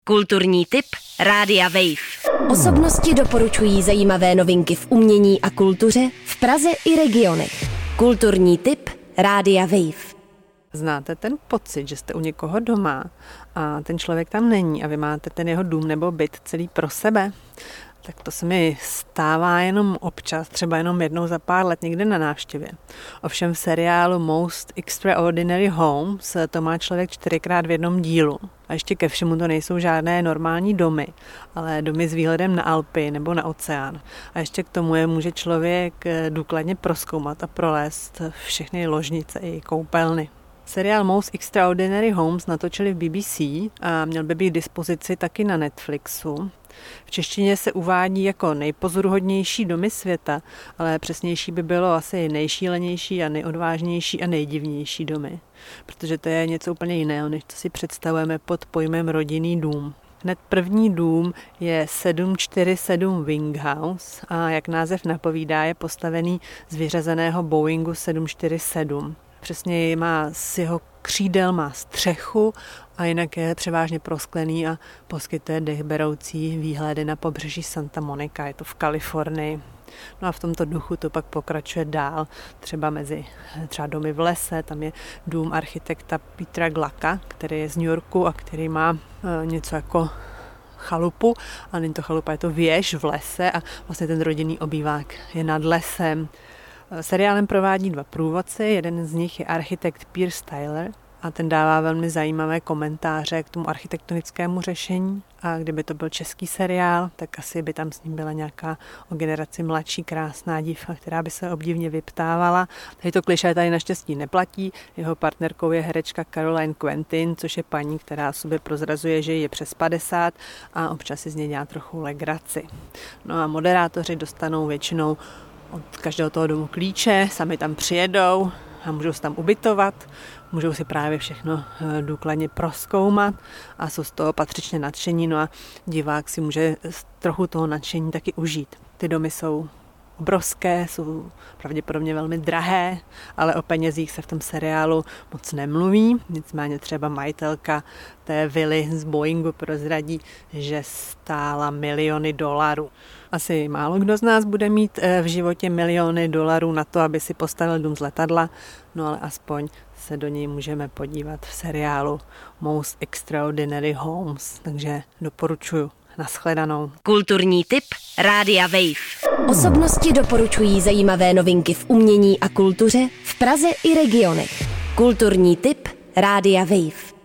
Kulturní tip Rádia Wave. Osobnosti doporučují zajímavé novinky v umění a kultuře v Praze i regionech. Kulturní tip Rádia Wave. Znáte ten pocit, že jste u někoho doma a ten člověk tam není a vy máte ten jeho dům nebo byt celý pro sebe? Tak to se mi stává jenom občas, třeba jenom jednou za pár let někde na návštěvě. Ovšem v seriálu Most Extraordinary Homes to má člověk 4x v jednom dílu. A ještě ke všemu to nejsou žádné normální domy, ale domy s výhledem na Alpy nebo na oceán. A ještě k tomu je může člověk důkladně prozkoumat a prolézt všechny ložnice i koupelny. Seriál Most Extraordinary Homes natočili v BBC a měl by být k dispozici taky na Netflixu. V češtině se uvádí jako nejpozoruhodnější domy světa, ale přesnější by bylo asi nejšílenější a nejodvážnější a nejdivnější domy, protože to je něco úplně jiného, než co si představujeme pod pojmem rodinný dům. Hned první dům je 747 Wing House a jak název napovídá, je postavený z vyřazeného Boeingu 747. Přesně má z jeho křídel má střechu a jinak je převážně prosklený a poskytuje dechberoucí výhledy na pobřeží Santa Monica, je to v Kalifornii. No a v tomto duchu to pak pokračuje dál, třeba domy v lese, tam je dům architekta Petra Glacka, který je z New Yorku a který má něco jako chalupu, a není to chalupa, je to věž v lese a vlastně ten rodinný obývák je nad lesem. Seriálem provádí dva průvodci, jeden z nich je architekt Piers Tyler a ten dává velmi zajímavé komentáře k tomu architektonickému řešení a kdyby to byl český seriál, tak asi by tam s ním byla nějaká o generaci mladší krásná dívka, která by se obdivně vyptávala. Tady to klišé tady naštěstí neplatí, jeho partnerkou je herečka Caroline Quentin, což je paní, která sobě prozrazuje, že je přes 50 a občas si z něj dělá trochu legraci. No a moderátoři dostanou většinou od každého toho domu klíče, sami tam přijedou a můžou se tam ubytovat, můžou si právě všechno důkladně prozkoumat a jsou z toho patřičně nadšení, no a divák si může trochu toho nadšení taky užít. Ty domy jsou obrovské, jsou pravděpodobně velmi drahé, ale o penězích se v tom seriálu moc nemluví. Nicméně třeba majitelka té vily z Boeingu prozradí, že stála miliony dolarů. Asi málo kdo z nás bude mít v životě miliony dolarů na to, aby si postavil dům z letadla, no ale aspoň se do něj můžeme podívat v seriálu Most Extraordinary Homes, takže doporučuji. Nashledanou. Kulturní tip Rádia Wave. Osobnosti doporučují zajímavé novinky v umění a kultuře v Praze i regionech. Kulturní tip Rádia Wave.